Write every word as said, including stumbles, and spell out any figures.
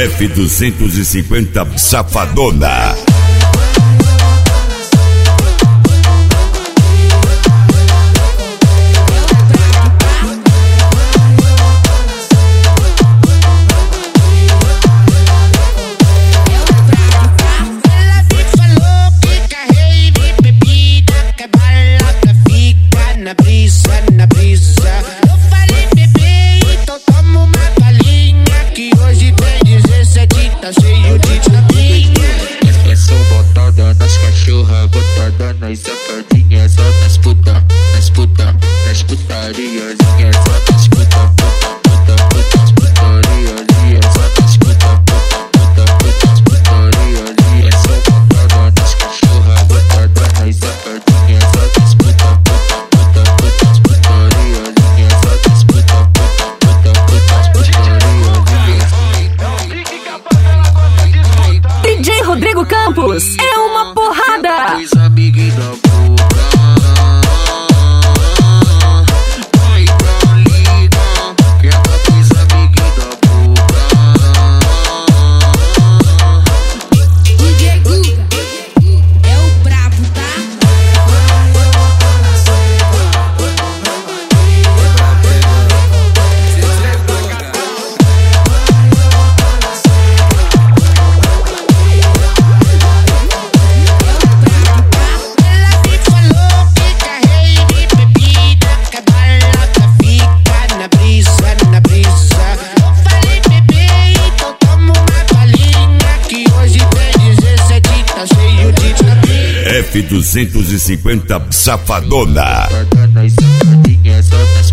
F duzentos e cinquenta Safadona. Na brisa, na brisa. Eu falei, bebê, então toma uma galinha, que hoje tem dezessete, tá cheio de tapinha. É só botada nas cachorras, botada nas safadinhas, só nas puta, nas puta, nas putarias, só nas puta, puta, puta, puta, nas putarias, só nas puta, puta, puta, puta, nas putarias. É só botada nas cachorras, botada nas safadinhas, só nas puta, puta, puta, puta, nas putarias, só nas puta, puta, puta, puta, nas putarias. D J Rodrigo Campos é uma porrada. Os amiguinhos da boca, vai pra liga, que é pra os amiguinhos da boca. D J Guga é o brabo, tá? F duzentos e cinquenta Safadona. Botada nas safadinhas, só nas